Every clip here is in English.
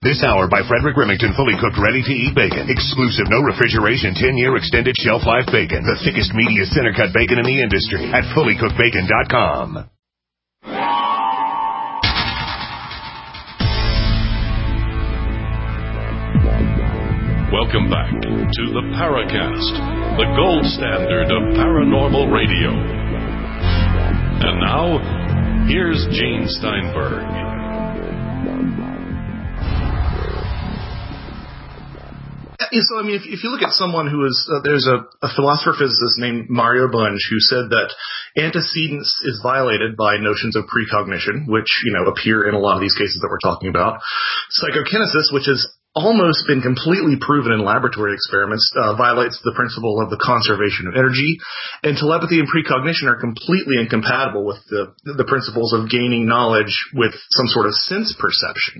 This hour by Frederick Remington, fully cooked, ready-to-eat bacon. Exclusive, no refrigeration, 10-year extended shelf life bacon. The thickest, meatiest, center-cut bacon in the industry at fullycookedbacon.com. Welcome back to the Paracast, the gold standard of paranormal radio. And now, here's Gene Steinberg. So, I mean, if you look at someone who is, there's a philosopher-physicist named Mario Bunge who said that antecedence is violated by notions of precognition, which, appear in a lot of these cases that we're talking about. Psychokinesis, which has almost been completely proven in laboratory experiments, violates the principle of the conservation of energy. And telepathy and precognition are completely incompatible with the principles of gaining knowledge with some sort of sense perception.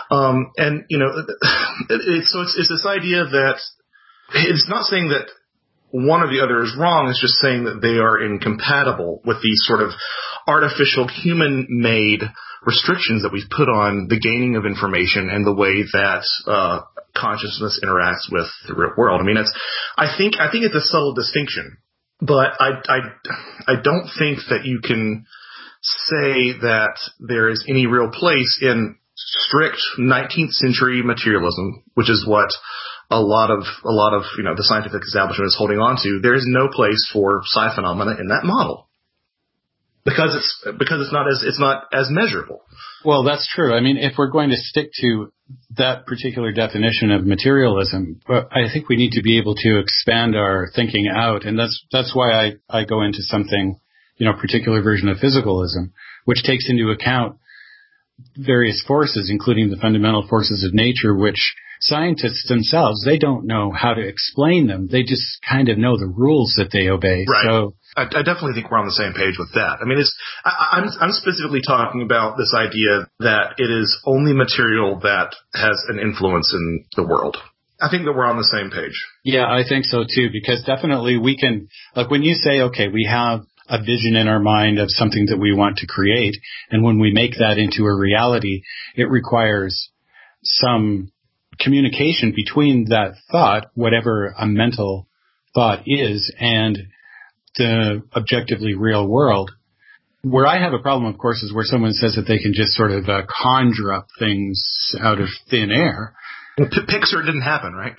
It's this idea that it's not saying that one or the other is wrong. It's just saying that they are incompatible with these sort of artificial human-made restrictions that we've put on the gaining of information and the way that consciousness interacts with the real world. I mean, I think it's a subtle distinction, but I don't think that you can say that there is any real place in strict 19th century materialism, which is what a lot of the scientific establishment is holding on to. There is no place for psi phenomena in that model. Because it's not as measurable. Well, that's true. I mean, if we're going to stick to that particular definition of materialism, I think we need to be able to expand our thinking out, and that's why I go into something, particular version of physicalism, which takes into account various forces, including the fundamental forces of nature, which scientists themselves, they don't know how to explain them. They just kind of know the rules that they obey. Right. So I definitely think we're on the same page with that. I mean, I'm specifically talking about this idea that it is only material that has an influence in the world. I think that we're on the same page. Yeah, I think so too, because definitely we can, like when you say, okay, we have a vision in our mind of something that we want to create, and when we make that into a reality, it requires some communication between that thought, whatever a mental thought is, and the objectively real world. Where I have a problem, of course, is where someone says that they can just sort of conjure up things out of thin air. Pixar didn't happen, right?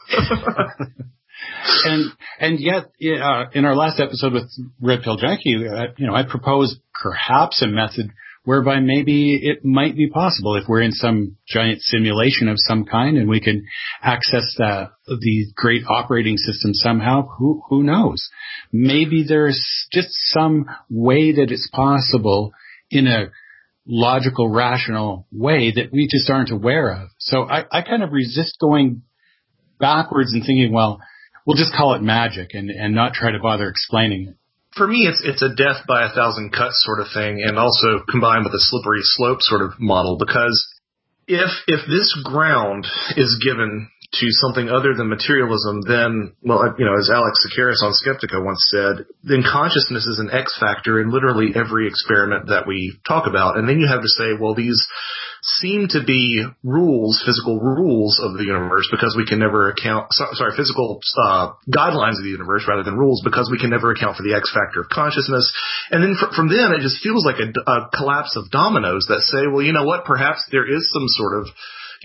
And yet, in our last episode with Red Pill Junkie, I proposed perhaps a method whereby maybe it might be possible if we're in some giant simulation of some kind and we can access the great operating system somehow. Who knows? Maybe there's just some way that it's possible in a logical, rational way that we just aren't aware of. So I kind of resist going backwards and thinking, well, we'll just call it magic and not try to bother explaining it. For me, it's a death by 1,000 cuts sort of thing, and also combined with a slippery slope sort of model, because if this ground is given to something other than materialism, then, well, as Alex Tsakiris on Skeptica once said, then consciousness is an X factor in literally every experiment that we talk about. And then you have to say, well, these seem to be physical rules of the universe, because we can never physical guidelines of the universe rather than rules, because we can never account for the X factor of consciousness. And then from then, it just feels like a collapse of dominoes that say, well, you know what, perhaps there is some sort of,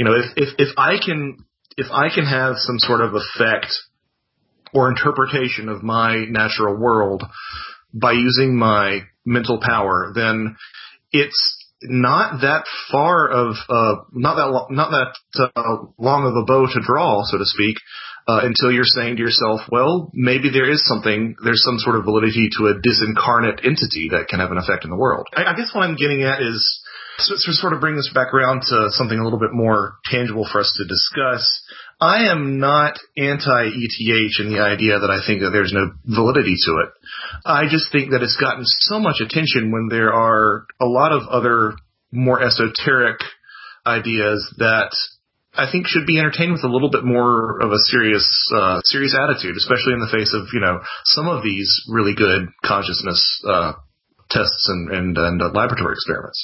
if I can have some sort of effect or interpretation of my natural world by using my mental power, then it's not that far of not that long of a bow to draw, so to speak, until you're saying to yourself, well, maybe there's some sort of validity to a disincarnate entity that can have an effect in the world. I guess what I'm getting at is to sort of bring this back around to something a little bit more tangible for us to discuss. I am not anti-ETH in the idea that I think that there's no validity to it. I just think that it's gotten so much attention when there are a lot of other more esoteric ideas that I think should be entertained with a little bit more of a serious attitude, especially in the face of, some of these really good consciousness tests and laboratory experiments.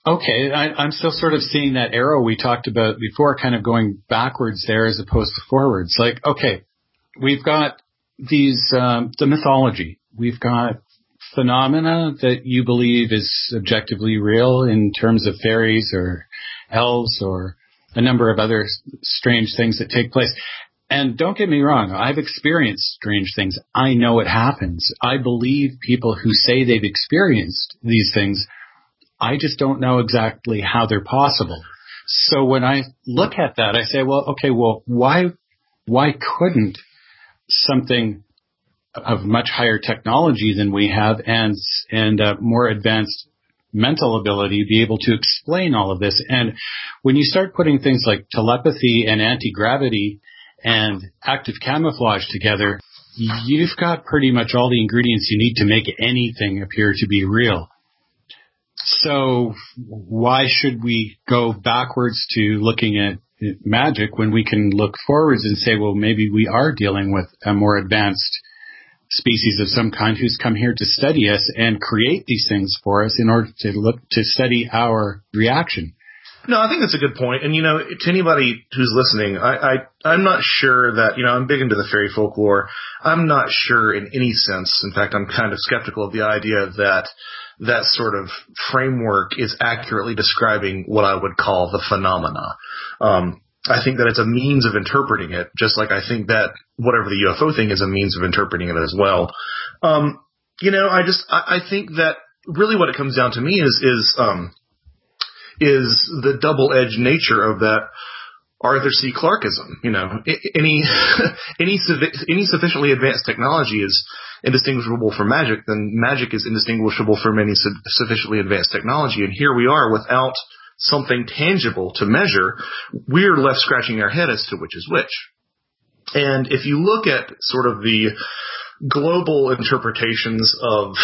Okay, I'm still sort of seeing that arrow we talked about before, kind of going backwards there as opposed to forwards. Like, okay, we've got the mythology. We've got phenomena that you believe is objectively real in terms of fairies or elves or a number of other strange things that take place. And don't get me wrong, I've experienced strange things. I know it happens. I believe people who say they've experienced these things. I just don't know exactly how they're possible. So when I look at that, I say, why couldn't something of much higher technology than we have and more advanced mental ability be able to explain all of this? And when you start putting things like telepathy and anti-gravity and active camouflage together, you've got pretty much all the ingredients you need to make anything appear to be real. So why should we go backwards to looking at magic when we can look forwards and say, well, maybe we are dealing with a more advanced species of some kind who's come here to study us and create these things for us in order to study our reaction? No, I think that's a good point. And, to anybody who's listening, I'm not sure that, I'm big into the fairy folklore. I'm not sure in any sense. In fact, I'm kind of skeptical of the idea that that sort of framework is accurately describing what I would call the phenomena. I think that it's a means of interpreting it, just like I think that whatever the UFO thing is a means of interpreting it as well. I think that really what it comes down to me is the double-edged nature of that Arthur C. Clarkeism. Any sufficiently advanced technology is indistinguishable from magic, then magic is indistinguishable from any sufficiently advanced technology. And here we are without something tangible to measure. We're left scratching our head as to which is which. And if you look at sort of the global interpretations of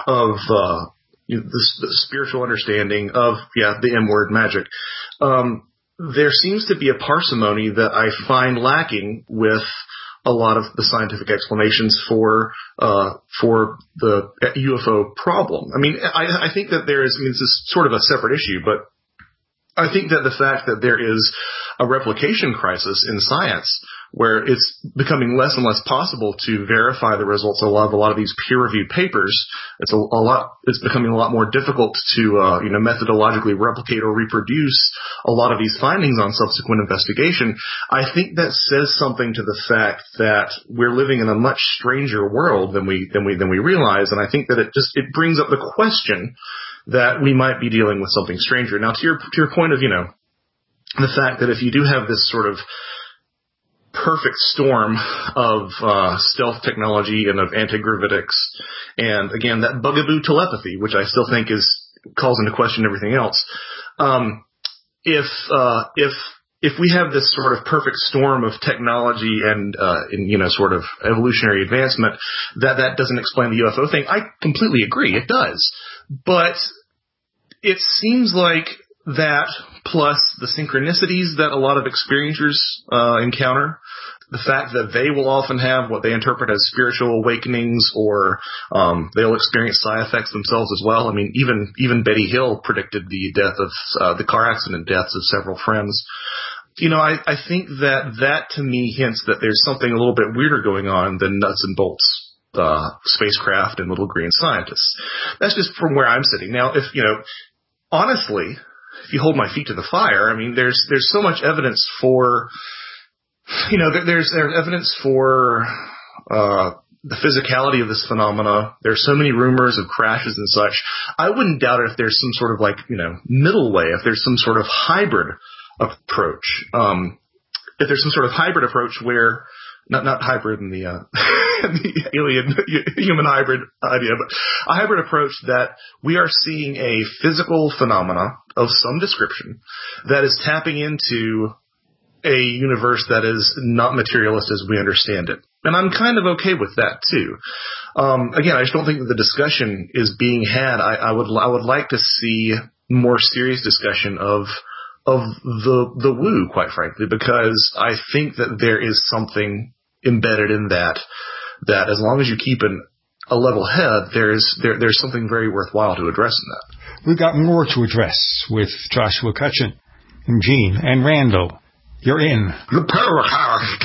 the spiritual understanding of, the M-word, magic, there seems to be a parsimony that I find lacking with a lot of the scientific explanations for the UFO problem. I mean, I think that this is sort of a separate issue, but I think that the fact that there is a replication crisis in science where it's becoming less and less possible to verify the results of a lot of these peer-reviewed papers, it's becoming a lot more difficult to methodologically replicate or reproduce a lot of these findings on subsequent investigation. I think that says something to the fact that we're living in a much stranger world than we realize, and I think that it brings up the question that we might be dealing with something stranger. Now, to your point of the fact that if you do have this sort of perfect storm of stealth technology and of antigravitics, and again that bugaboo telepathy, which I still think calls into question everything else. If we have this sort of perfect storm of technology and sort of evolutionary advancement, that doesn't explain the UFO thing. I completely agree, it does, but it seems like that plus the synchronicities that a lot of experiencers encounter, the fact that they will often have what they interpret as spiritual awakenings, or they'll experience side effects themselves as well. I mean, even Betty Hill predicted the death of the car accident deaths of several friends. I think that to me hints that there's something a little bit weirder going on than nuts and bolts spacecraft and little green scientists. That's just from where I'm sitting. Now, honestly, if you hold my feet to the fire, I mean, there's so much evidence for, there's evidence for the physicality of this phenomena. There's so many rumors of crashes and such. I wouldn't doubt it if there's some sort of middle way, if there's some sort of hybrid approach. If there's some sort of hybrid approach where, not hybrid in the alien human hybrid idea, but a hybrid approach that we are seeing a physical phenomena of some description that is tapping into a universe that is not materialist as we understand it. And I'm kind of okay with that too. Again, I just don't think that the discussion is being had. I would like to see more serious discussion of the woo, quite frankly, because I think that there is something embedded in that as long as you keep a level head, there's something very worthwhile to address in that. we've got more to address with Joshua Cutchin and Gene and Randall. You're in the Paracast.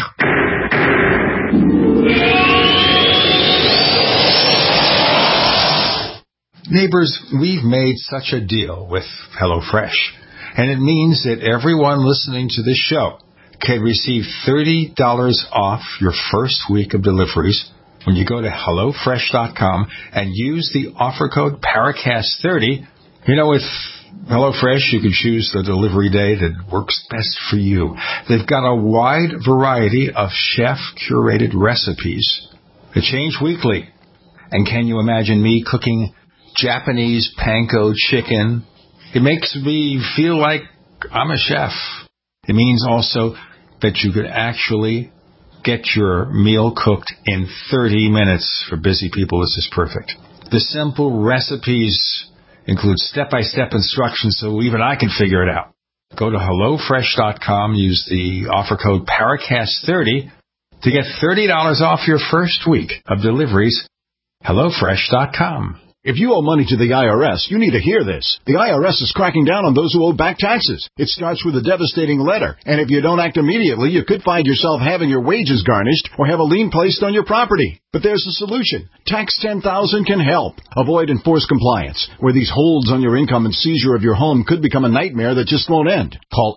Neighbors, we've made such a deal with HelloFresh, and it means that everyone listening to this show can receive $30 off your first week of deliveries when you go to HelloFresh.com and use the offer code Paracast30. You know, with HelloFresh, you can choose the delivery day that works best for you. They've got a wide variety of chef-curated recipes that change weekly. And can you imagine me cooking Japanese panko chicken? It makes me feel like I'm a chef. It means also that you could actually get your meal cooked in 30 minutes. For busy people, this is perfect. The simple recipes include step-by-step instructions so even I can figure it out. Go to HelloFresh.com, use the offer code Paracast30 to get $30 off your first week of deliveries. HelloFresh.com. If you owe money to the IRS, you need to hear this. The IRS is cracking down on those who owe back taxes. It starts with a devastating letter, and if you don't act immediately, you could find yourself having your wages garnished or have a lien placed on your property. But there's a solution. Tax 10,000 can help. Avoid enforced compliance, where these holds on your income and seizure of your home could become a nightmare that just won't end. Call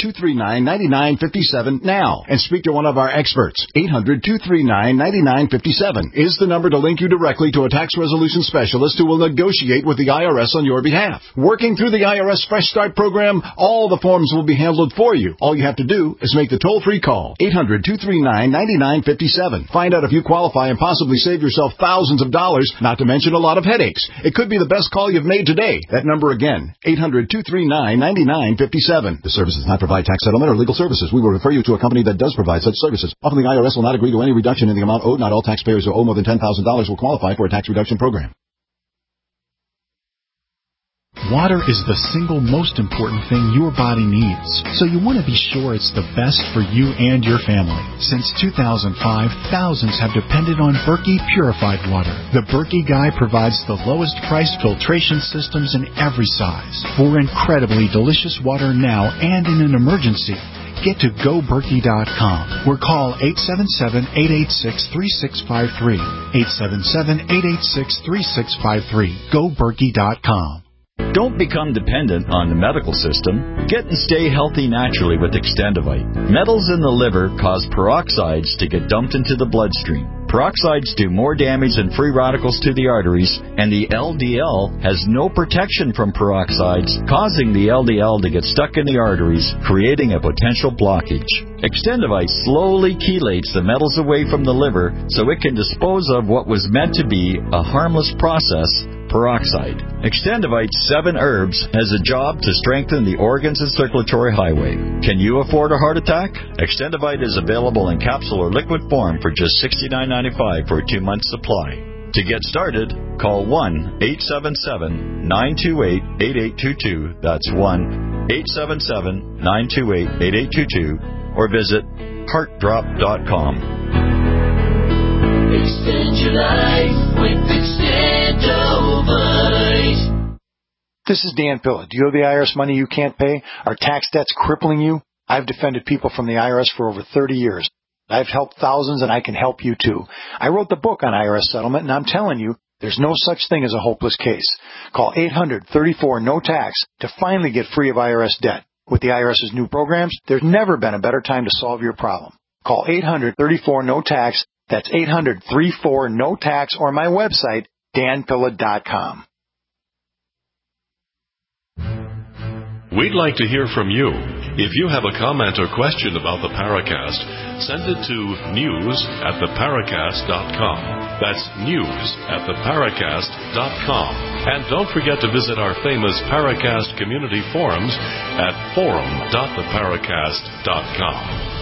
800-239-9957 now and speak to one of our experts. 800-239-9957 is the number to link you directly to a tax resolution specialist who will negotiate with the IRS on your behalf. Working through the IRS Fresh Start program, all the forms will be handled for you. All you have to do is make the toll-free call. 800-239-9957. Find out if you qualify and possibly save yourself thousands of dollars, not to mention a lot of headaches. It could be the best call you've made today. That number again, 800-239-9957. The service does not provide tax settlement or legal services. We will refer you to a company that does provide such services. Often the IRS will not agree to any reduction in the amount owed. Not all taxpayers who owe more than $10,000 will qualify for a tax reduction program. Water is the single most important thing your body needs, so you want to be sure it's the best for you and your family. Since 2005, thousands have depended on Berkey purified water. The Berkey Guy provides the lowest price filtration systems in every size. For incredibly delicious water now and in an emergency, get to GoBerkey.com or call 877-886-3653. 877-886-3653. GoBerkey.com. Don't become dependent on the medical system. Get and stay healthy naturally with Extendivite. Metals in the liver cause peroxides to get dumped into the bloodstream. Peroxides do more damage than free radicals to the arteries, and the LDL has no protection from peroxides, causing the LDL to get stuck in the arteries, creating a potential blockage. Extendivite slowly chelates the metals away from the liver so it can dispose of what was meant to be a harmless process, peroxide. Extendivite 7 herbs has a job to strengthen the organs and circulatory highway. Can you afford a heart attack? Extendivite is available in capsule or liquid form for just $69.95 for a 2-month supply. To get started, call 1-877-928-8822. That's 1-877-928-8822. Or visit heartdrop.com. Extend your life with Extendovite. This is Dan Pilla. Do you owe the IRS money you can't pay? Are tax debts crippling you? I've defended people from the IRS for over 30 years. I've helped thousands, and I can help you too. I wrote the book on IRS settlement, and I'm telling you, there's no such thing as a hopeless case. Call 800-34-NO-TAX to finally get free of IRS debt. With the IRS's new programs, there's never been a better time to solve your problem. Call 800-34-NO-TAX. That's 800-34-NO-TAX, or my website, danpilla.com. We'd like to hear from you. If you have a comment or question about the Paracast, send it to news@theparacast.com. That's news@theparacast.com. And don't forget to visit our famous Paracast community forums at forum.theparacast.com.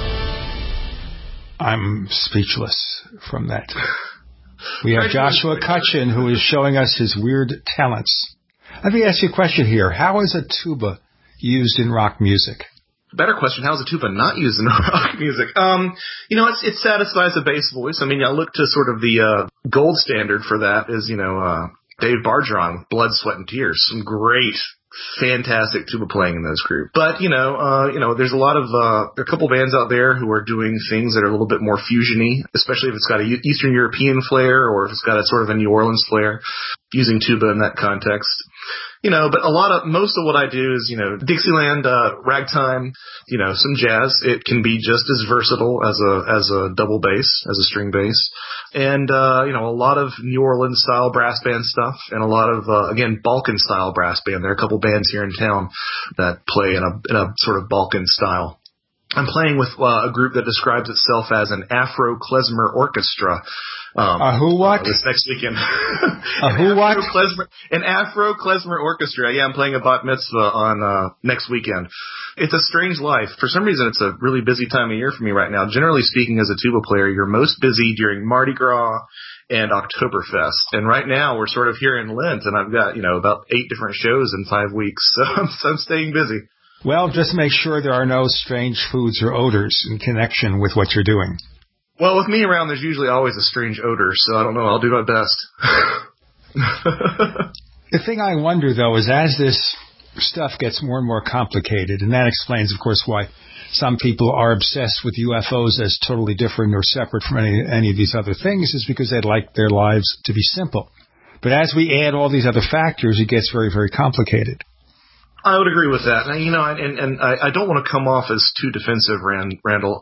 I'm speechless from that. We have Joshua Cutchin, who is showing us his weird talents. Let me ask you a question here. How is a tuba used in rock music? Better question, how is a tuba not used in rock music? It satisfies a bass voice. I mean, I look to sort of the gold standard for that is, Dave Bargeron with Blood, Sweat, and Tears. Some great, fantastic tuba playing in those groups. But, there's a lot of, there are a couple bands out there who are doing things that are a little bit more fusiony, especially if it's got a Eastern European flair or if it's got a sort of a New Orleans flair, using tuba in that context. But most of what I do is, Dixieland, ragtime, some jazz. It can be just as versatile as a double bass, as a string bass. And, a lot of New Orleans style brass band stuff and a lot of, again, Balkan style brass band. There are a couple bands here in town that play in a sort of Balkan style. I'm playing with a group that describes itself as an Afro-klezmer orchestra. Who what? This next weekend. Who what? An Afro-klezmer orchestra. Yeah, I'm playing a bat mitzvah on next weekend. It's a strange life. For some reason, it's a really busy time of year for me right now. Generally speaking, as a tuba player, you're most busy during Mardi Gras and Oktoberfest. And right now, we're sort of here in Lent, and I've got, about 8 different shows in 5 weeks. So I'm staying busy. Well, just make sure there are no strange foods or odors in connection with what you're doing. Well, with me around, there's usually always a strange odor, so I don't know. I'll do my best. The thing I wonder, though, is as this stuff gets more and more complicated, and that explains, of course, why some people are obsessed with UFOs as totally different or separate from any of these other things, is because they'd like their lives to be simple. But as we add all these other factors, it gets very, very complicated. I would agree with that. And I don't want to come off as too defensive, Randall.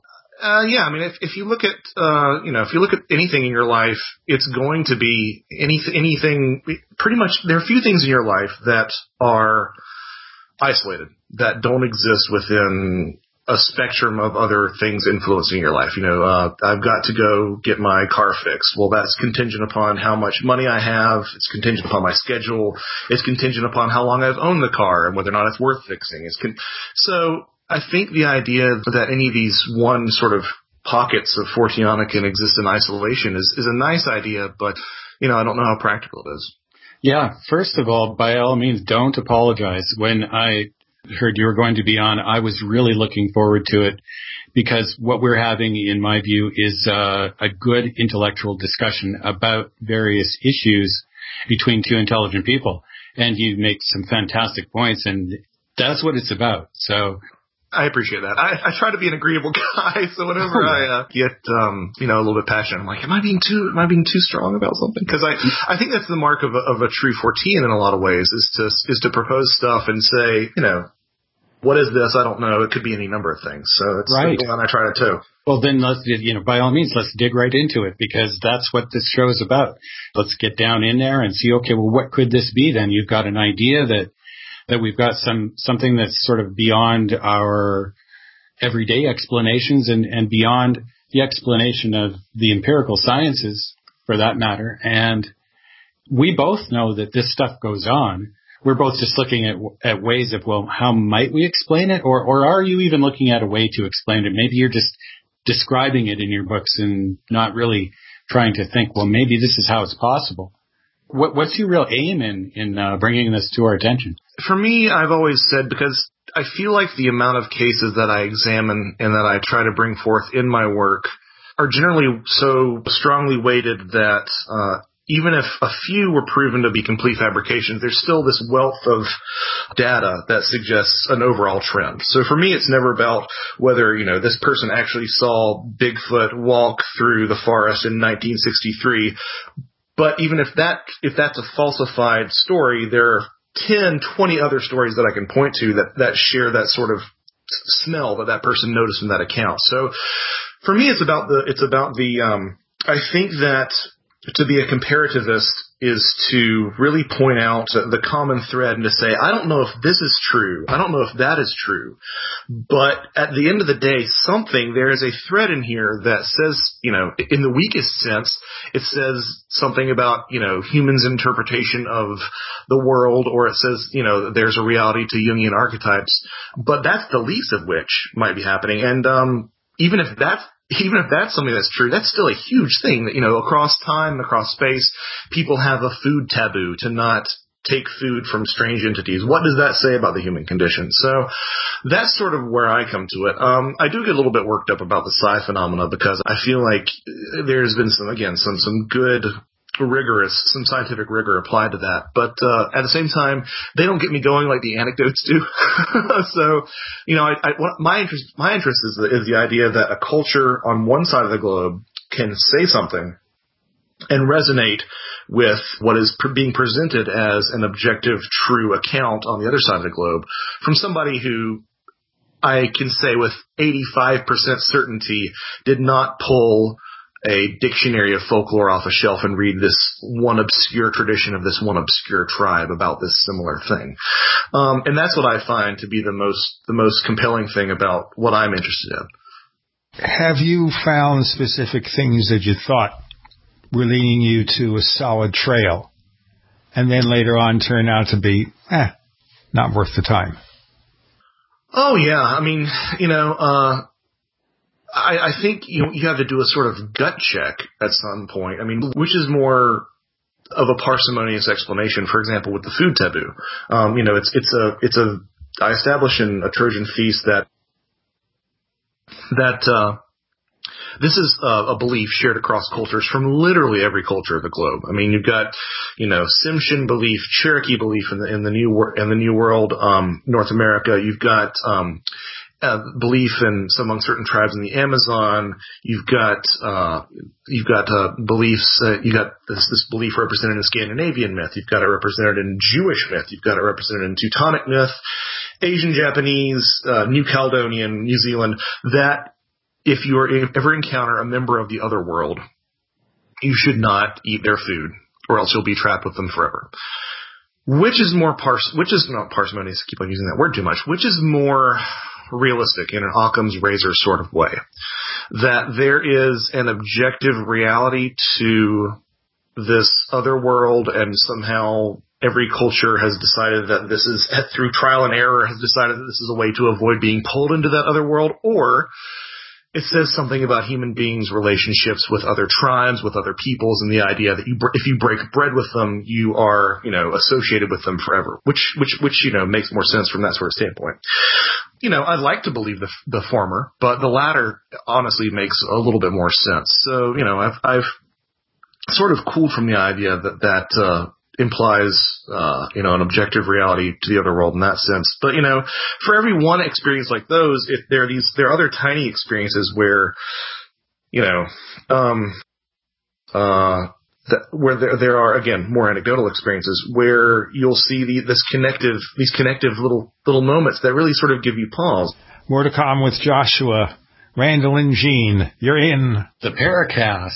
If you look at, if you look at anything in your life, it's going to be anything, pretty much, there are few things in your life that are isolated, that don't exist within a spectrum of other things influencing your life. I've got to go get my car fixed. Well, that's contingent upon how much money I have. It's contingent upon my schedule. It's contingent upon how long I've owned the car and whether or not it's worth fixing. So I think the idea that any of these one sort of pockets of Fortiana can exist in isolation is a nice idea, but, I don't know how practical it is. Yeah. First of all, by all means, don't apologize. When I heard you were going to be on, I was really looking forward to it because what we're having, in my view, is a good intellectual discussion about various issues between two intelligent people. And you make some fantastic points, and that's what it's about. So I appreciate that. I try to be an agreeable guy, so whenever I get a little bit passionate, I'm like, am I being too strong about something? Because I think that's the mark of a true Fortean in a lot of ways, is to propose stuff and say, what is this? I don't know. It could be any number of things. So it's right. And I try to too. Well, then let's, by all means, let's dig right into it, because that's what this show is about. Let's get down in there and see, okay, well, what could this be then? You've got an idea that we've got something that's sort of beyond our everyday explanations and beyond the explanation of the empirical sciences, for that matter. And we both know that this stuff goes on. We're both just looking at ways of, well, how might we explain it? Or are you even looking at a way to explain it? Maybe you're just describing it in your books and not really trying to think, well, maybe this is how it's possible. What's your real aim in bringing this to our attention? For me, I've always said, because I feel like the amount of cases that I examine and that I try to bring forth in my work are generally so strongly weighted that even if a few were proven to be complete fabrications, there's still this wealth of data that suggests an overall trend. So for me, it's never about whether, this person actually saw Bigfoot walk through the forest in 1963. But even if that's a falsified story, there are 10, 20 other stories that I can point to that share that sort of smell that person noticed in that account. So for me, it's about the I think that to be a comparativist is to really point out the common thread and to say, I don't know if this is true. I don't know if that is true. But at the end of the day, there is a thread in here that says, in the weakest sense, it says something about, humans' interpretation of the world, or it says, there's a reality to Jungian archetypes. But that's the least of which might be happening. And even if that's something that's true, that's still a huge thing that, across time, across space, people have a food taboo to not take food from strange entities. What does that say about the human condition? So that's sort of where I come to it. I do get a little bit worked up about the psi phenomena because I feel like there's been some good some scientific rigor applied to that. But at the same time, they don't get me going like the anecdotes do. So, my interest is the idea that a culture on one side of the globe can say something and resonate with what is being presented as an objective, true account on the other side of the globe from somebody who I can say with 85% certainty did not pull a dictionary of folklore off a shelf and read this one obscure tradition of this one obscure tribe about this similar thing. And that's what I find to be the most compelling thing about what I'm interested in. Have you found specific things that you thought were leading you to a solid trail and then later on turn out to be, not worth the time? Oh, yeah. I mean, I think you have to do a sort of gut check at some point. I mean, which is more of a parsimonious explanation, for example, with the food taboo. I establish in A Trojan Feast that this is a belief shared across cultures from literally every culture of the globe. I mean, you've got, Tsimshian belief, Cherokee belief in the New World, North America. You've got belief among certain tribes in the Amazon. You've got beliefs. You got this belief represented in Scandinavian myth. You've got it represented in Jewish myth. You've got it represented in Teutonic myth, Asian, Japanese, New Caledonian, New Zealand. That if you ever encounter a member of the other world, you should not eat their food, or else you'll be trapped with them forever. Which is not parsimonious, I keep on using that word too much, which is more realistic in an Occam's razor sort of way. That there is an objective reality to this other world, and somehow every culture has decided that this is, through trial and error, has decided that this is a way to avoid being pulled into that other world, or it says something about human beings' relationships with other tribes, with other peoples, and the idea that if you break bread with them, you are, associated with them forever, which makes more sense from that sort of standpoint. I'd like to believe the former, but the latter honestly makes a little bit more sense. So, I've sort of cooled from the idea that implies, an objective reality to the other world in that sense. But, for every one experience like those, there are other tiny experiences where, where there are, again, more anecdotal experiences where you'll see these connective little moments that really sort of give you pause. More to come with Joshua, Randall, and Gene. You're in the Paracast.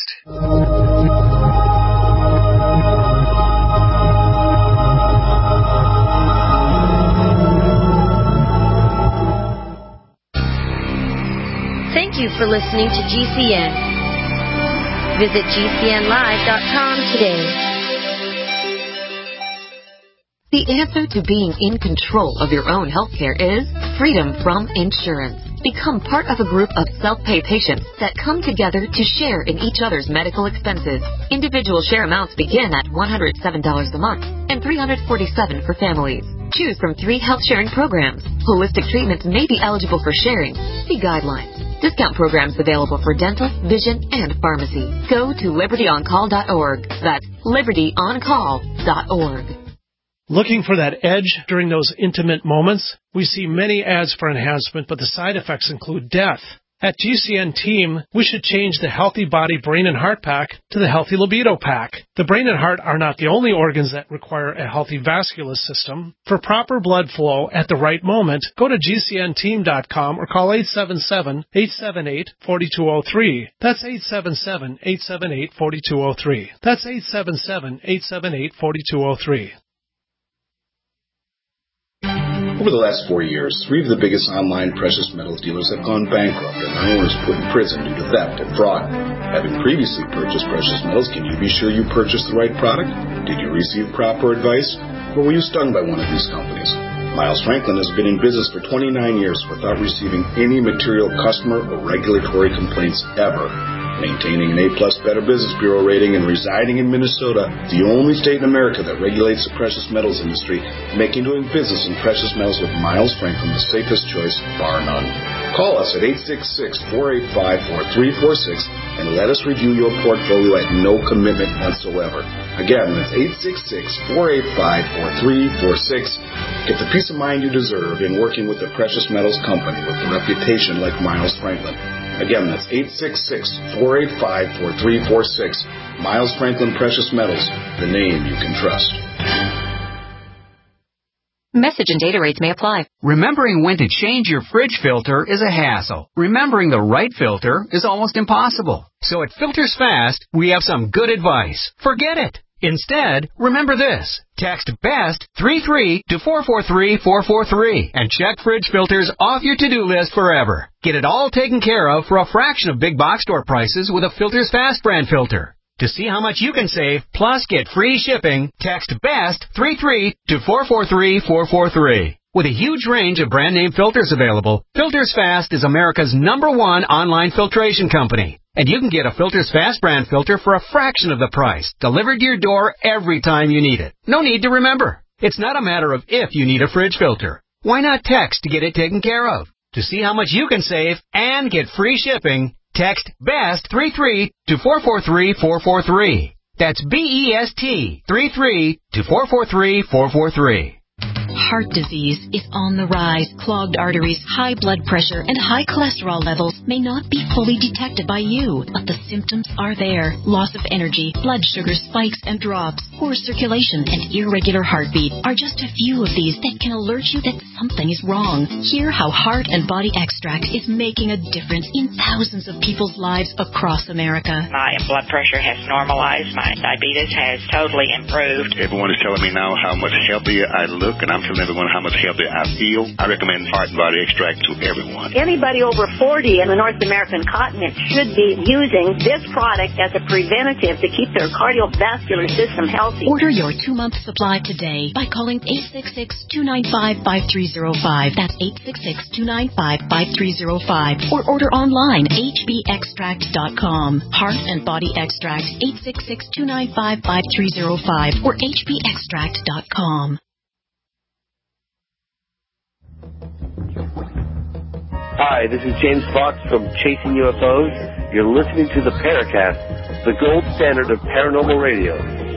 Thank you for listening to GCN. Visit GCNlive.com today. The answer to being in control of your own healthcare is freedom from insurance. Become part of a group of self-pay patients that come together to share in each other's medical expenses. Individual share amounts begin at $107 a month and $347 for families. Choose from 3 health-sharing programs. Holistic treatments may be eligible for sharing. See guidelines. Discount programs available for dental, vision, and pharmacy. Go to libertyoncall.org. That's libertyoncall.org. Looking for that edge during those intimate moments? We see many ads for enhancement, but the side effects include death. At GCN Team, we should change the Healthy Body, Brain, and Heart Pack to the Healthy Libido Pack. The brain and heart are not the only organs that require a healthy vascular system. For proper blood flow at the right moment, go to GCNteam.com or call 877-878-4203. That's 877-878-4203. That's 877-878-4203. Over the last 4 years, 3 of the biggest online precious metals dealers have gone bankrupt and their owners put in prison due to theft and fraud. Having previously purchased precious metals, can you be sure you purchased the right product? Did you receive proper advice? Or were you stung by one of these companies? Miles Franklin has been in business for 29 years without receiving any material customer or regulatory complaints ever. Maintaining an A-plus Better Business Bureau rating and residing in Minnesota, the only state in America that regulates the precious metals industry, making doing business in precious metals with Miles Franklin the safest choice, bar none. Call us at 866-485-4346 and let us review your portfolio at no commitment whatsoever. Again, that's 866-485-4346. Get the peace of mind you deserve in working with a precious metals company with a reputation like Miles Franklin. Again, that's 866-485-4346. Miles Franklin Precious Metals, the name you can trust. Message and data rates may apply. Remembering when to change your fridge filter is a hassle. Remembering the right filter is almost impossible. So at Filters Fast, we have some good advice. Forget it. Instead, remember this. Text BEST 33 to 443-443 and check fridge filters off your to-do list forever. Get it all taken care of for a fraction of big box store prices with a Filters Fast brand filter. To see how much you can save, plus get free shipping, text BEST 33 to 443-443. With a huge range of brand name filters available, Filters Fast is America's #1 online filtration company. And you can get a Filters Fast brand filter for a fraction of the price, delivered to your door every time you need it. No need to remember. It's not a matter of if you need a fridge filter. Why not text to get it taken care of? To see how much you can save and get free shipping, text BEST 33 to 443-443. That's BEST 33 to 443-443. Heart disease is on the rise. Clogged arteries, high blood pressure, and high cholesterol levels may not be fully detected by you, but the symptoms are there. Loss of energy, blood sugar spikes and drops, poor circulation, and irregular heartbeat are just a few of these that can alert you that something is wrong. Hear how Heart and Body Extract is making a difference in thousands of people's lives across America. My blood pressure has normalized. My diabetes has totally improved. Everyone is telling me now how much healthier I look, and I'm telling everyone how much healthier I feel. I recommend Heart and Body Extract to everyone. Anybody over 40 in the North American continent should be using this product as a preventative to keep their cardiovascular system healthy. Order your 2-month supply today by calling 866-295-5305. That's 866-295-5305. Or order online, hbextract.com. Heart and Body Extract, 866-295-5305 or hbextract.com. Hi, this is James Fox from Chasing UFOs. You're listening to the Paracast, the gold standard of paranormal radio.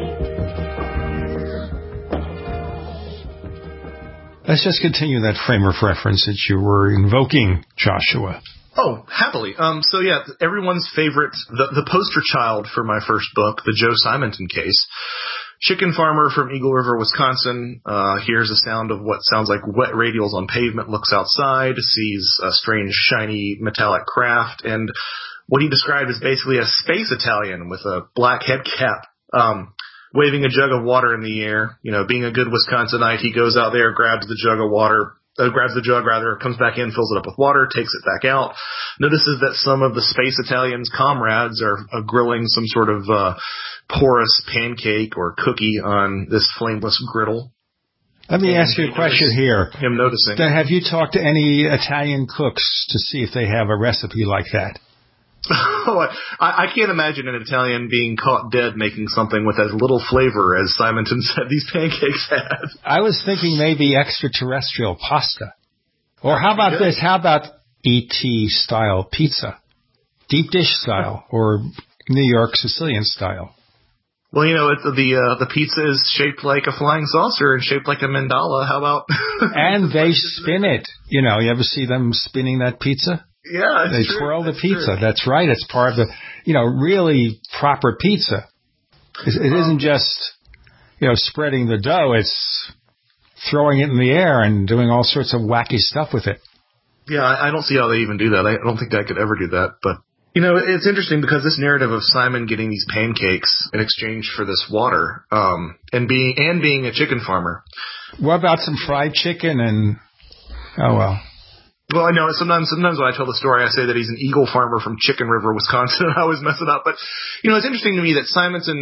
Let's just continue that frame of reference that you were invoking, Joshua. Oh, happily. So yeah, everyone's favorite, the poster child for my first book, the Joe Simonton case. Chicken farmer from Eagle River, Wisconsin, hears the sound of what sounds like wet radials on pavement, looks outside, sees a strange, shiny, metallic craft, and what he described as basically a space Italian with a black head cap, waving a jug of water in the air. You know, being a good Wisconsinite, he goes out there, grabs the jug, comes back in, fills it up with water, takes it back out, notices that some of the Space Italian's comrades are grilling some sort of porous pancake or cookie on this flameless griddle. Let me ask you a question here. Him noticing. Have you talked to any Italian cooks to see if they have a recipe like that? Oh, I can't imagine an Italian being caught dead making something with as little flavor as Simonton said these pancakes had. I was thinking maybe extraterrestrial pasta. Or how about this? How about E.T. style pizza? Deep dish style or New York Sicilian style? Well, you know, the pizza is shaped like a flying saucer and shaped like a mandala. How about? And they spin it. You know, you ever see them spinning that pizza? Yeah, they twirl the pizza. That's right. It's part of the, really proper pizza. It isn't just, spreading the dough. It's throwing it in the air and doing all sorts of wacky stuff with it. Yeah, I don't see how they even do that. I don't think I could ever do that. But, it's interesting because this narrative of Simon getting these pancakes in exchange for this water, and being a chicken farmer. What about some fried chicken and, oh well. Well, I know sometimes when I tell the story, I say that he's an eagle farmer from Chicken River, Wisconsin, and I always mess it up. But, it's interesting to me that Simonton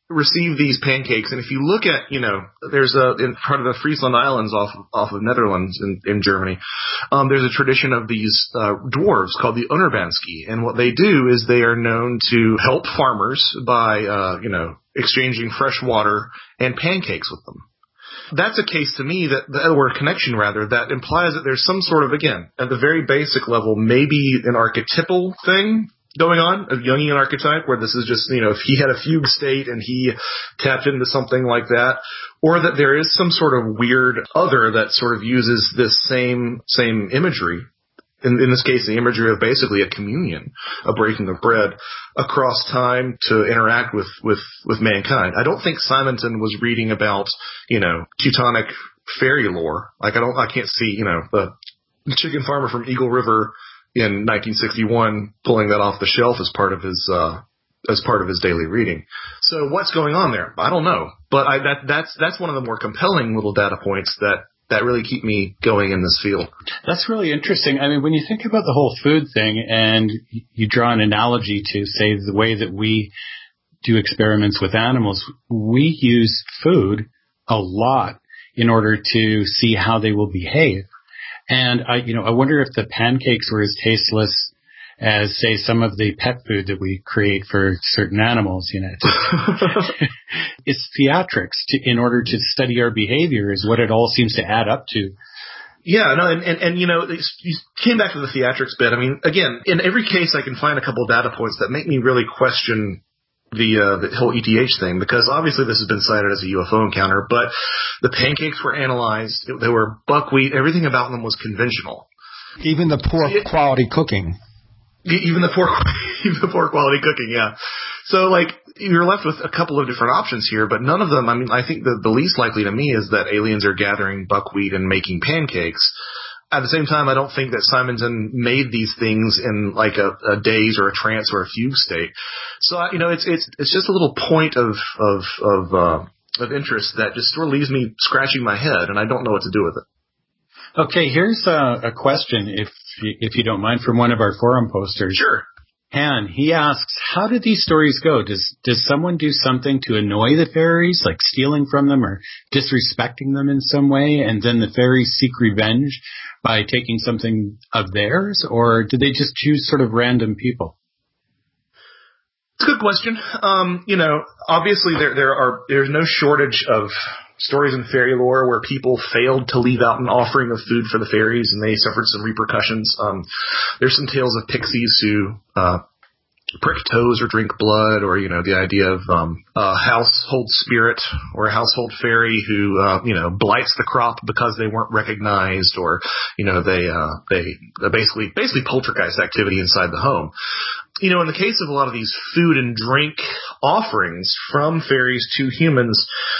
receive these pancakes, and if you look at, there's in part of the Friesland Islands off of Netherlands in Germany, there's a tradition of these dwarves called the Unterbanski, and what they do is they are known to help farmers by, exchanging fresh water and pancakes with them. That's a case to me or a connection rather, that implies that there's some sort of, again, at the very basic level, maybe an archetypal thing going on, a Jungian archetype, where this is just, if he had a fugue state and he tapped into something like that, or that there is some sort of weird other that sort of uses this same imagery. In this case, the imagery of basically a communion, a breaking of bread across time to interact with mankind. I don't think Simonton was reading about, Teutonic fairy lore. Like, I can't see, the chicken farmer from Eagle River in 1961 pulling that off the shelf as part of his daily reading. So what's going on there? I don't know. But that's one of the more compelling little data points that really keep me going in this field. That's really interesting. I mean, when you think about the whole food thing and you draw an analogy to, say, the way that we do experiments with animals, we use food a lot in order to see how they will behave. And I wonder if the pancakes were as tasteless as, say, some of the pet food that we create for certain animals. It's theatrics in order to study our behavior is what it all seems to add up to. Yeah, no, and you came back to the theatrics bit. I mean, again, in every case, I can find a couple of data points that make me really question the whole ETH thing, because obviously this has been cited as a UFO encounter, but the pancakes were analyzed. They were buckwheat. Everything about them was conventional. Even the poor quality cooking. Even the poor quality cooking, yeah. So, you're left with a couple of different options here, but none of them, I mean, I think the least likely to me is that aliens are gathering buckwheat and making pancakes. At the same time, I don't think that Simonton made these things in a daze or a trance or a fugue state. So, it's just a little point of interest that just sort of leaves me scratching my head, and I don't know what to do with it. Okay, here's a question, if you don't mind, from one of our forum posters. Sure. Han, he asks, how do these stories go? Does someone do something to annoy the fairies, like stealing from them or disrespecting them in some way, and then the fairies seek revenge by taking something of theirs, or do they just choose sort of random people? It's a good question. Obviously there's no shortage of stories in fairy lore where people failed to leave out an offering of food for the fairies and they suffered some repercussions. There's some tales of pixies who prick toes or drink blood, or the idea of a household spirit or a household fairy who blights the crop because they weren't recognized, or they basically poltergeist activity inside the home. In the case of a lot of these food and drink offerings from fairies to humans,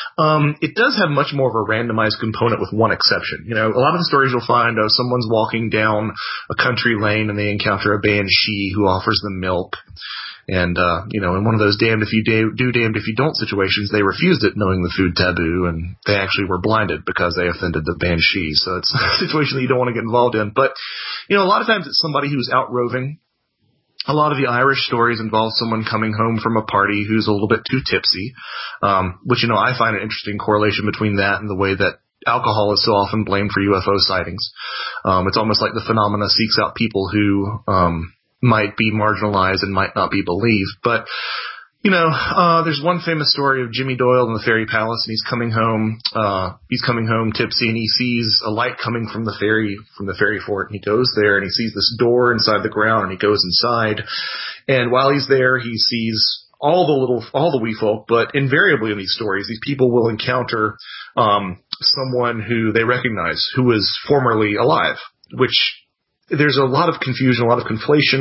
it does have much more of a randomized component, with one exception. A lot of the stories you'll find someone's walking down a country lane and they encounter a banshee who offers them milk. And, in one of those damned if you do, damned if you don't situations, they refused it knowing the food taboo, and they actually were blinded because they offended the banshee. So it's a situation that you don't want to get involved in. But, a lot of times it's somebody who's out roving. A lot of the Irish stories involve someone coming home from a party who's a little bit too tipsy, which, I find an interesting correlation between that and the way that alcohol is so often blamed for UFO sightings. It's almost like the phenomena seeks out people who might be marginalized and might not be believed. But, there's one famous story of Jimmy Doyle in the Fairy Palace, and he's coming home tipsy, and he sees a light coming from the fairy fort, and he goes there and he sees this door inside the ground, and he goes inside, and while he's there, he sees all the wee folk, but invariably in these stories, these people will encounter someone who they recognize who was formerly alive, which there's a lot of confusion, a lot of conflation,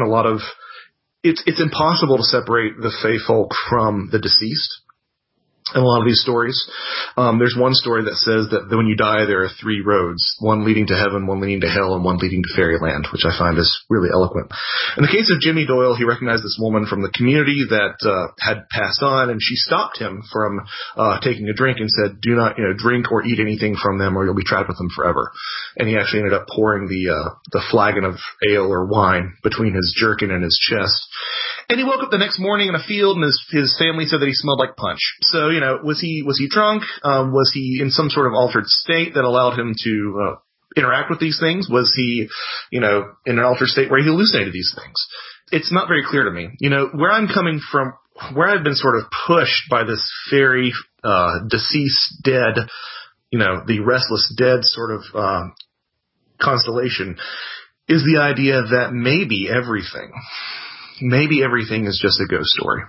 it's impossible to separate the fae folk from the deceased in a lot of these stories. There's one story that says that when you die, there are 3 roads, one leading to heaven, one leading to hell, and one leading to fairyland, which I find is really eloquent. In the case of Jimmy Doyle, he recognized this woman from the community that had passed on, and she stopped him from taking a drink and said, do not drink or eat anything from them, or you'll be trapped with them forever. And he actually ended up pouring the flagon of ale or wine between his jerkin and his chest. And he woke up the next morning in a field, and his family said that he smelled like punch. So, was he drunk? Was he in some sort of altered state that allowed him to interact with these things? Was he, in an altered state where he hallucinated these things? It's not very clear to me. Where I'm coming from, where I've been sort of pushed by this fairy, deceased dead, the restless dead sort of constellation, is the idea that maybe everything is just a ghost story.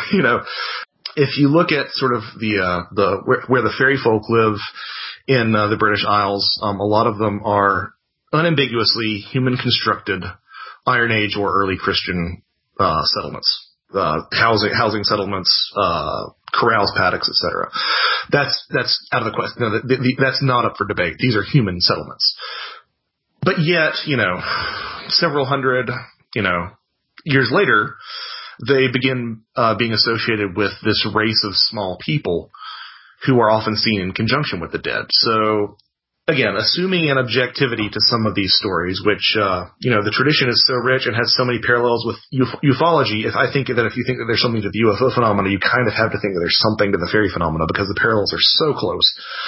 If you look at sort of where the fairy folk live in the British Isles, a lot of them are unambiguously human-constructed Iron Age or early Christian settlements. Housing settlements, corrals, paddocks, etc. That's out of the question. No, that's not up for debate. These are human settlements. But yet, several hundred, years later, they begin being associated with this race of small people who are often seen in conjunction with the dead. So, again, assuming an objectivity to some of these stories, which, the tradition is so rich and has so many parallels with ufology, if you think that there's something to the UFO phenomena, you kind of have to think that there's something to the fairy phenomena because the parallels are so close.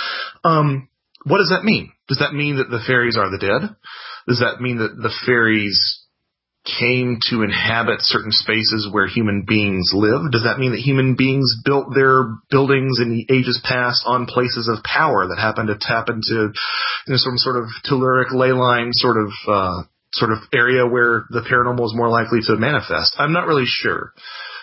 What does that mean? Does that mean that the fairies are the dead? Does that mean that the fairies came to inhabit certain spaces where human beings live? Does that mean that human beings built their buildings in the ages past on places of power that happened to tap into some sort of telluric ley line sort of area where the paranormal is more likely to manifest? I'm not really sure.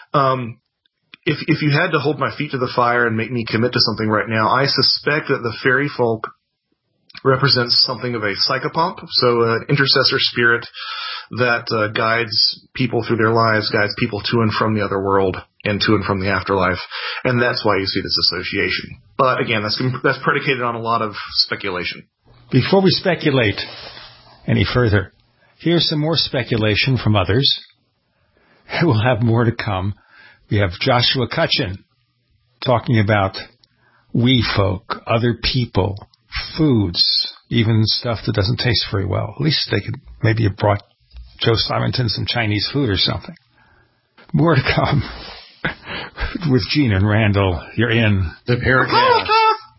If you had to hold my feet to the fire and make me commit to something right now, I suspect that the fairy folk represents something of a psychopomp, so an intercessor spirit that guides people through their lives, guides people to and from the other world and to and from the afterlife, and that's why you see this association. But again, that's predicated on a lot of speculation. Before we speculate any further, here's some more speculation from others. We'll have more to come. We have Joshua Cutchin talking about we folk, other people, foods, even stuff that doesn't taste very well. At least they could maybe have brought Joe Simonton some Chinese food or something. More to come with Gene and Randall. You're in the Paracast.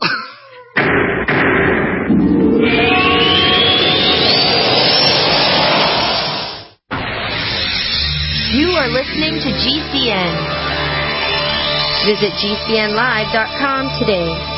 You are listening to GCN. Visit GCNlive.com today.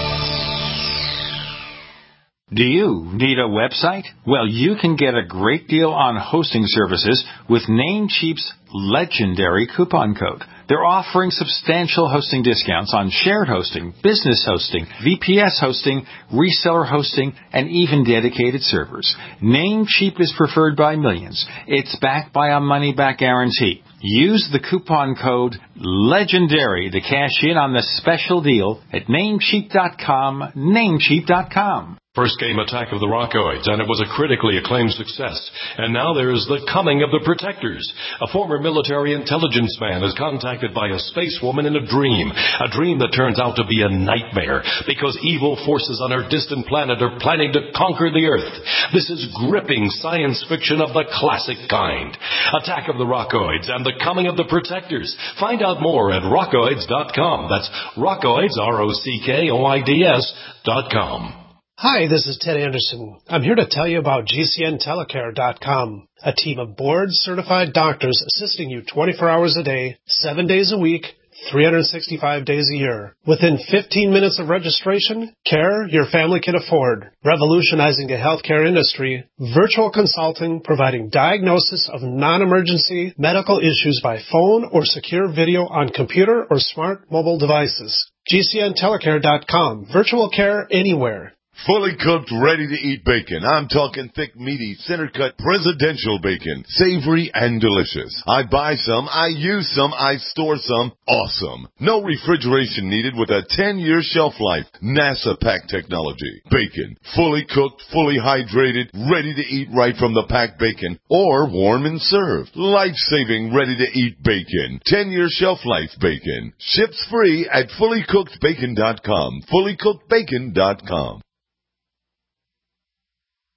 Do you need a website? Well, you can get a great deal on hosting services with Namecheap's legendary coupon code. They're offering substantial hosting discounts on shared hosting, business hosting, VPS hosting, reseller hosting, and even dedicated servers. Namecheap is preferred by millions. It's backed by a money-back guarantee. Use the coupon code LEGENDARY to cash in on the special deal at Namecheap.com, Namecheap.com. First came Attack of the Rockoids, and it was a critically acclaimed success. And now there's The Coming of the Protectors. A former military intelligence man is contacted by a space woman in a dream that turns out to be a nightmare, because evil forces on her distant planet are planning to conquer the Earth. This is gripping science fiction of the classic kind. Attack of the Rockoids and The Coming of the Protectors. Find out more at rockoids.com. That's Rockoids, ROCKOIDS.com. Hi, this is Ted Anderson. I'm here to tell you about GCNtelecare.com, a team of board-certified doctors assisting you 24 hours a day, 7 days a week, 365 days a year. Within 15 minutes of registration, care your family can afford. Revolutionizing the healthcare industry, virtual consulting providing diagnosis of non-emergency medical issues by phone or secure video on computer or smart mobile devices. GCNtelecare.com, virtual care anywhere. Fully cooked, ready-to-eat bacon. I'm talking thick, meaty, center-cut, presidential bacon. Savory and delicious. I buy some, I use some, I store some. Awesome. No refrigeration needed with a 10-year shelf life. NASA pack technology. Bacon. Fully cooked, fully hydrated, ready to eat right from the packed bacon. Or warm and served. Life-saving, ready-to-eat bacon. 10-year shelf life bacon. Ships free at fullycookedbacon.com. Fullycookedbacon.com.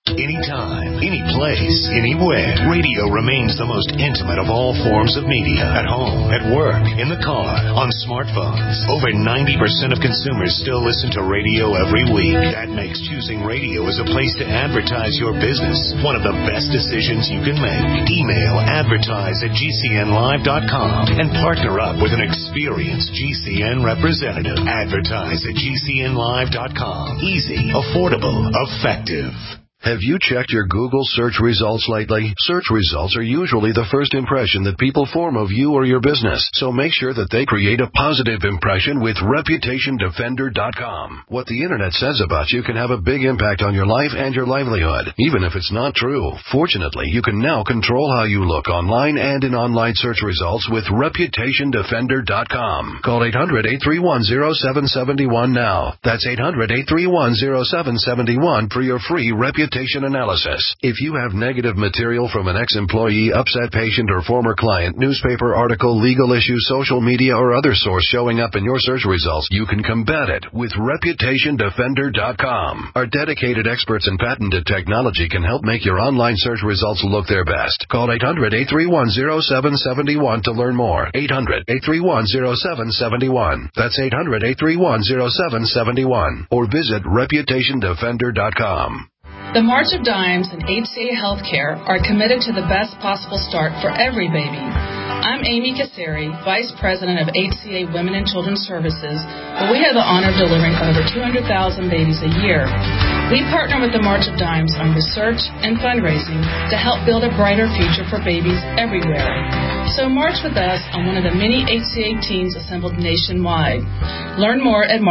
Anytime, any place, anywhere, radio remains the most intimate of all forms of media. At home, at work, in the car, on smartphones. Over 90% of consumers still listen to radio every week. That makes choosing radio as a place to advertise your business one of the best decisions you can make. Email advertise@gcnlive.com and partner up with an experienced GCN representative. Advertise@gcnlive.com. Easy, affordable, effective. Have you checked your Google search results lately? Search results are usually the first impression that people form of you or your business, so make sure that they create a positive impression with ReputationDefender.com. What the Internet says about you can have a big impact on your life and your livelihood, even if it's not true. Fortunately, you can now control how you look online and in online search results with ReputationDefender.com. Call 800-831-0771 now. That's 800-831-0771 for your free reputation analysis. If you have negative material from an ex-employee, upset patient, or former client, newspaper article, legal issue, social media, or other source showing up in your search results, you can combat it with ReputationDefender.com. Our dedicated experts in patented technology can help make your online search results look their best. Call 800-831-0771 to learn more. 800-831-0771. That's 800-831-0771. Or visit ReputationDefender.com. The March of Dimes and HCA Healthcare are committed to the best possible start for every baby. I'm Amy Kasseri, Vice President of HCA Women and Children's Services, where we have the honor of delivering over 200,000 babies a year. We partner with the March of Dimes on research and fundraising to help build a brighter future for babies everywhere. So march with us on one of the many HCA teams assembled nationwide. Learn more at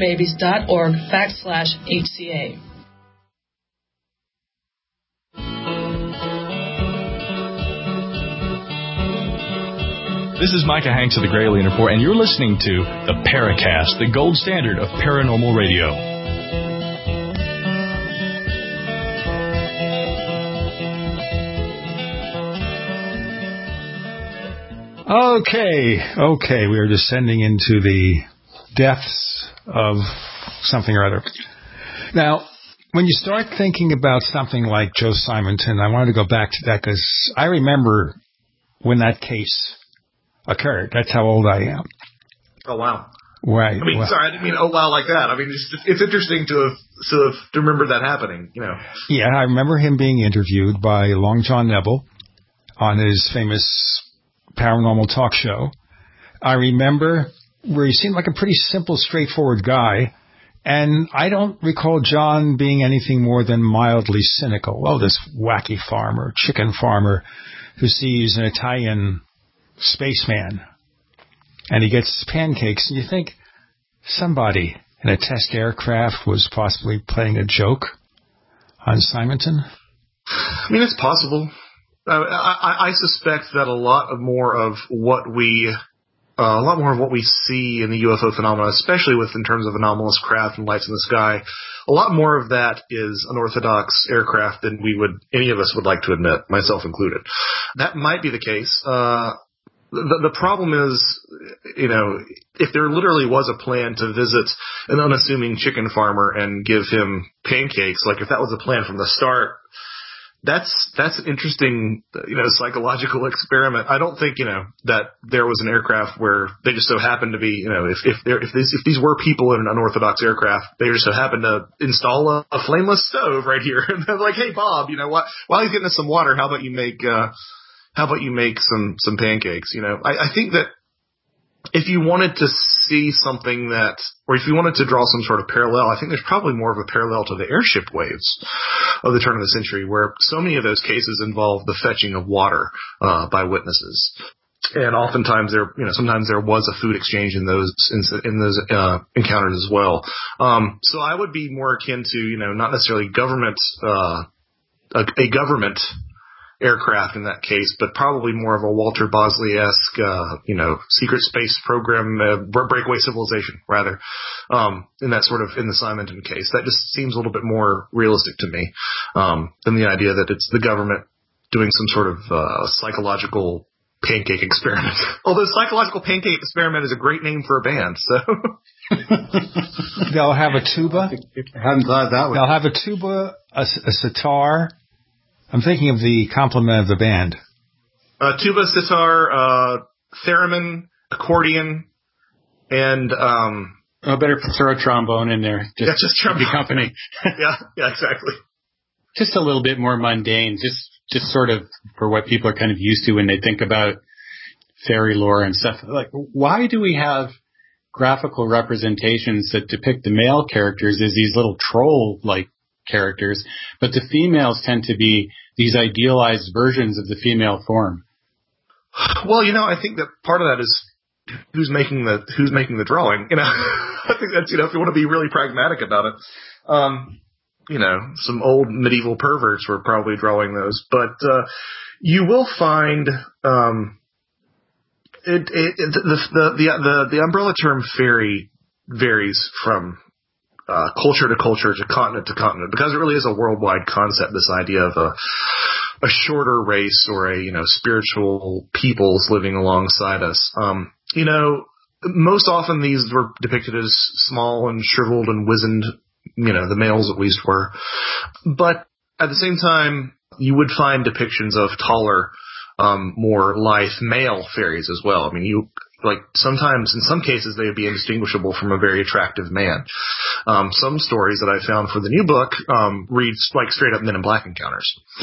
marchforbabies.org/HCA. This is Micah Hanks of the Gralien Report, and you're listening to the Paracast, the gold standard of paranormal radio. Okay, we are descending into the depths of something or other. Now, when you start thinking about something like Joe Simonton, I wanted to go back to that because I remember when that case occurred. That's how old I am. Oh, wow. Right. I mean, sorry, I didn't mean, oh, wow, like that. I mean, it's interesting to remember that happening, you know. Yeah, I remember him being interviewed by Long John Neville on his famous paranormal talk show. I remember where he seemed like a pretty simple, straightforward guy, and I don't recall John being anything more than mildly cynical. Oh, this wacky farmer, chicken farmer, who sees an Italian spaceman, and he gets pancakes, and you think somebody in a test aircraft was possibly playing a joke on Simonton? I mean, it's possible. I suspect that a lot more of what we see in the UFO phenomena, especially in terms of anomalous craft and lights in the sky, a lot more of that is unorthodox aircraft than any of us would like to admit, myself included. That might be the case. The problem is, you know, if there literally was a plan to visit an unassuming chicken farmer and give him pancakes, like if that was a plan from the start, that's an interesting, you know, psychological experiment. I don't think, you know, that there was an aircraft where they just so happened to be, you know, if these were people in an unorthodox aircraft, they just so happened to install a flameless stove right here, and they're like, hey Bob, you know what? While he's getting us some water, how about you make some pancakes? You know, I think that if you wanted to see something or if you wanted to draw some sort of parallel, I think there's probably more of a parallel to the airship waves of the turn of the century, where so many of those cases involve the fetching of water by witnesses. And oftentimes sometimes there was a food exchange in those encounters as well. So I would be more akin to, you know, not necessarily a government aircraft in that case, but probably more of a Walter Bosley-esque, you know, secret space program, breakaway civilization, rather, in the Simonton case. That just seems a little bit more realistic to me, than the idea that it's the government doing some sort of, psychological pancake experiment. Although psychological pancake experiment is a great name for a band, so. They'll have a tuba. I hadn't thought that way. They'll have a tuba a sitar. I'm thinking of the complement of the band. Tuba, sitar, theremin, accordion, and better throw a trombone in there. Just trombone. Company. yeah, exactly. Just a little bit more mundane, just sort of for what people are kind of used to when they think about fairy lore and stuff. Like, why do we have graphical representations that depict the male characters as these little troll-like characters, but the females tend to be these idealized versions of the female form? Well, I think that part of that is who's making the drawing. I think that's, if you want to be really pragmatic about it, some old medieval perverts were probably drawing those, but you will find the umbrella term fairy varies from culture to culture, to continent, because it really is a worldwide concept, this idea of a shorter race or a spiritual peoples living alongside us. Most often these were depicted as small and shriveled and wizened, the males at least were. But at the same time, you would find depictions of taller, more lithe male fairies as well. I mean, sometimes, in some cases, they would be indistinguishable from a very attractive man. Some stories that I found for the new book read like straight up Men in Black encounters.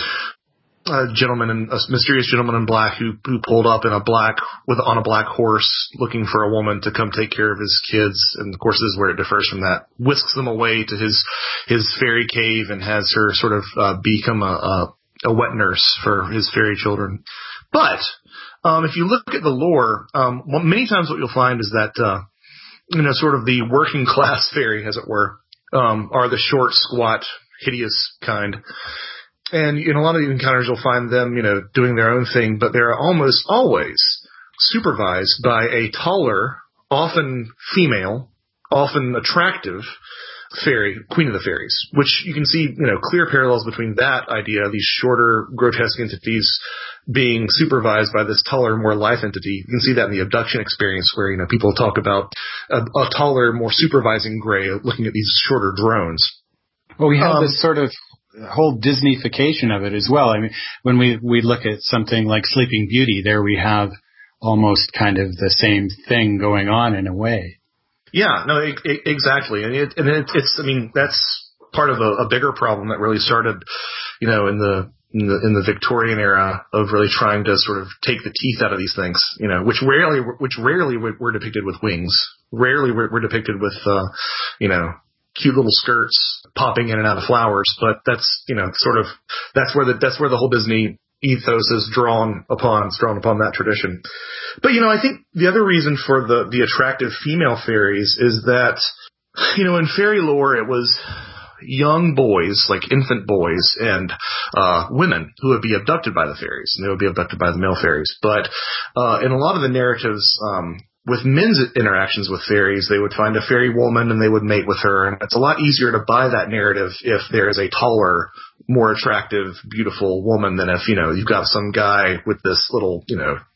A mysterious gentleman in black who pulled up on a black horse looking for a woman to come take care of his kids, and of course this is where it differs from that. Whisks them away to his fairy cave and has her sort of become a wet nurse for his fairy children. But if you look at the lore, many times what you'll find is that sort of the working class fairy, as it were, are the short, squat, hideous kind. And in a lot of these encounters, you'll find them, doing their own thing, but they're almost always supervised by a taller, often female, often attractive fairy, queen of the fairies, which you can see, clear parallels between that idea, these shorter, grotesque entities being supervised by this taller, more lithe entity. You can see that in the abduction experience where, people talk about a taller, more supervising gray looking at these shorter drones. Well, we have this sort of whole Disneyfication of it as well. I mean, when we look at something like Sleeping Beauty, there we have almost kind of the same thing going on in a way. Yeah, no, exactly. And it's, I mean, that's part of a bigger problem that really started, in the Victorian era of really trying to sort of take the teeth out of these things, which rarely were depicted with wings, rarely were depicted with, cute little skirts popping in and out of flowers. But that's, that's where the whole Disney ethos is drawn upon that tradition. But, I think the other reason for the attractive female fairies is that, in fairy lore, it was young boys, like infant boys and women who would be abducted by the fairies, and they would be abducted by the male fairies. But in a lot of the narratives, with men's interactions with fairies, they would find a fairy woman and they would mate with her. And it's a lot easier to buy that narrative if there is a taller, more attractive, beautiful woman than if, you've got some guy with this little,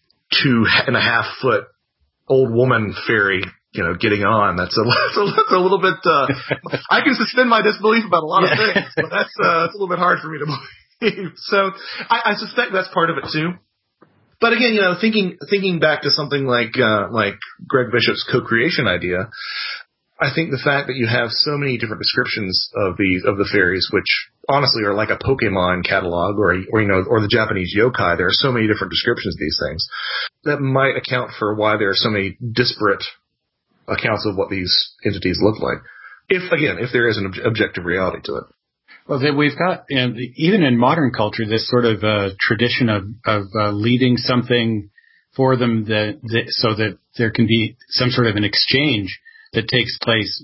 2.5 foot old woman fairy, getting on. That's a little bit, I can suspend my disbelief about a lot of things, but that's a little bit hard for me to believe. So I suspect that's part of it too. But again, thinking back to something like Greg Bishop's co-creation idea, I think the fact that you have so many different descriptions of the fairies, which honestly are like a Pokemon catalog or the Japanese yokai, there are so many different descriptions of these things, that might account for why there are so many disparate accounts of what these entities look like. If there is an objective reality to it. Well, we've got, even in modern culture, this sort of tradition of leaving something for them so that there can be some sort of an exchange that takes place.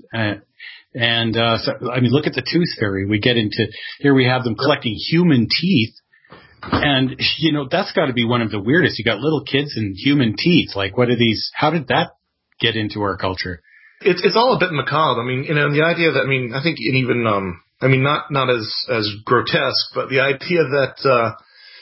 Look at the tooth fairy. We get into, here we have them collecting human teeth. And, that's got to be one of the weirdest. You got little kids and human teeth. Like, what are these? How did that get into our culture? It's all a bit macabre. I mean, the idea that, I think even, not as grotesque, but the idea that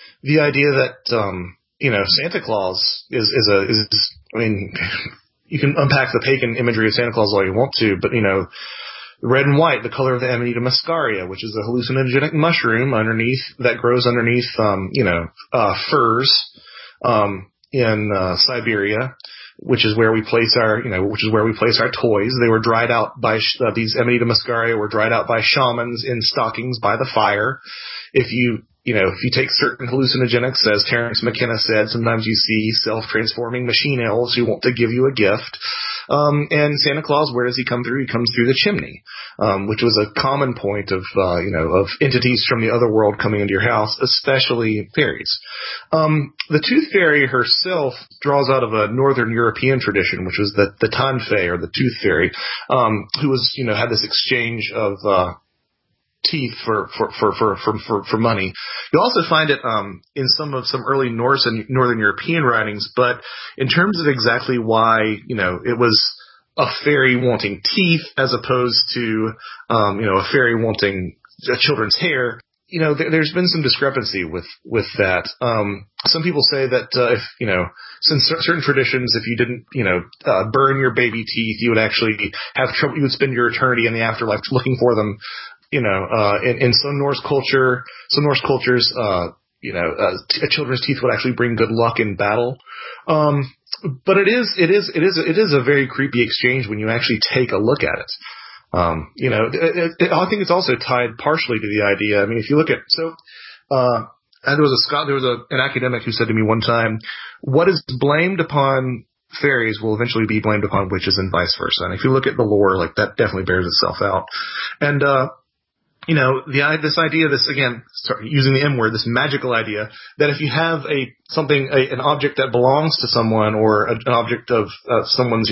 Santa Claus is you can unpack the pagan imagery of Santa Claus all you want to, but, Red and white, the color of the Amanita muscaria, which is a hallucinogenic mushroom that grows underneath, firs, in Siberia, which is where we place our toys. They were dried out by, these Amanita muscaria were dried out by shamans in stockings by the fire. If you take certain hallucinogenics, as Terence McKenna said, sometimes you see self-transforming machine elves who want to give you a gift. And Santa Claus, where does he come through? He comes through the chimney, which was a common point of entities from the other world coming into your house, especially fairies. The Tooth Fairy herself draws out of a Northern European tradition, which was the Tanfei, or the Tooth Fairy, who was, had this exchange of, teeth for money. You'll also find it in some early Norse and Northern European writings, but in terms of exactly why, it was a fairy wanting teeth as opposed to a fairy wanting children's hair, there's been some discrepancy with that. Some people say that since certain traditions, if you didn't burn your baby teeth, you would actually have trouble. You would spend your eternity in the afterlife looking for them. In some Norse cultures, children's teeth would actually bring good luck in battle. But it is a very creepy exchange when you actually take a look at it. I think it's also tied partially to the idea. I mean, if you look at, there was an academic who said to me one time, what is blamed upon fairies will eventually be blamed upon witches and vice versa. And if you look at the lore, like, that definitely bears itself out. And, this idea, using the M word, this magical idea that if you have an object that belongs to someone, or an object of someone's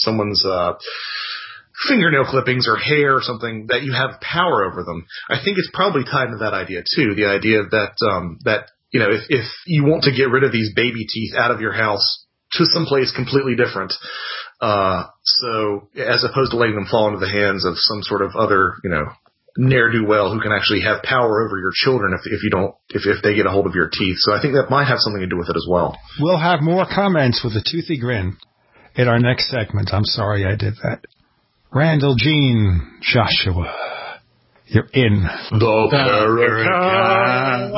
fingernail clippings or hair or something, that you have power over them. I think it's probably tied to that idea too. The idea that if you want to get rid of these baby teeth out of your house to someplace completely different, so as opposed to letting them fall into the hands of some sort of other, ne'er-do-well who can actually have power over your children if they get a hold of your teeth. So I think that might have something to do with it as well. We'll have more comments with a toothy grin in our next segment. I'm sorry I did that. Randall, Jean, Joshua, you're in the Paracast.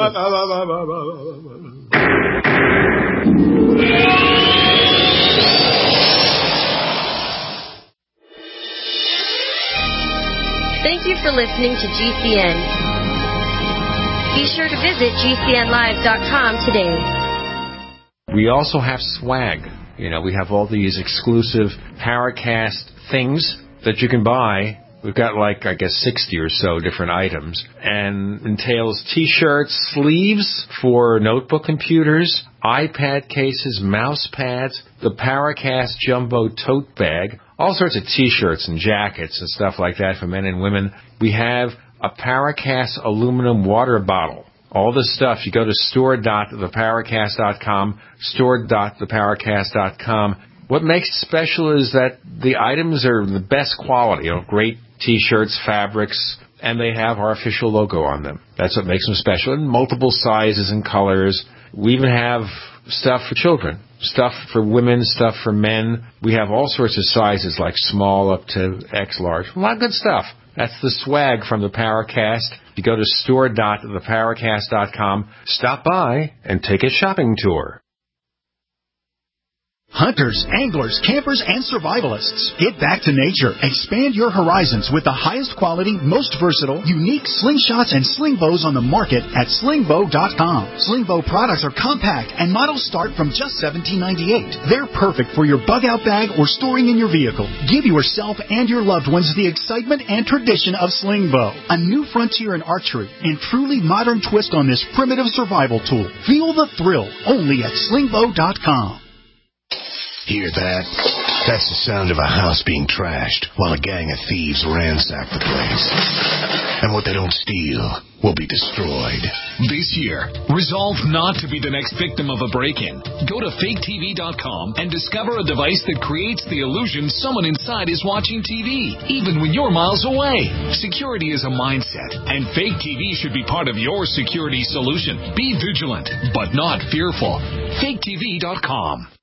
Thank you for listening to GCN. Be sure to visit GCNlive.com today. We also have swag. We have all these exclusive Paracast things that you can buy. We've got 60 or so different items, and entails T-shirts, sleeves for notebook computers, iPad cases, mouse pads, the Paracast Jumbo tote bag, all sorts of T-shirts and jackets and stuff like that for men and women. We have a Paracast aluminum water bottle. All this stuff, you go to store.theparacast.com, store.theparacast.com. What makes it special is that the items are the best quality, great T-shirts, fabrics, and they have our official logo on them. That's what makes them special, in multiple sizes and colors. We even have stuff for children, stuff for women, stuff for men. We have all sorts of sizes, like small up to X large. A lot of good stuff. That's the swag from the Paracast. You go to store.theparacast.com, stop by, and take a shopping tour. Hunters, anglers, campers, and survivalists. Get back to nature. Expand your horizons with the highest quality, most versatile, unique slingshots and sling bows on the market at slingbow.com. Slingbow products are compact and models start from just $17.98. They're perfect for your bug-out bag or storing in your vehicle. Give yourself and your loved ones the excitement and tradition of Slingbow, a new frontier in archery and truly modern twist on this primitive survival tool. Feel the thrill only at slingbow.com. Hear that? That's the sound of a house being trashed while a gang of thieves ransack the place. And what they don't steal will be destroyed. This year, resolve not to be the next victim of a break-in. Go to faketv.com and discover a device that creates the illusion someone inside is watching TV, even when you're miles away. Security is a mindset, and Fake TV should be part of your security solution. Be vigilant, but not fearful. faketv.com.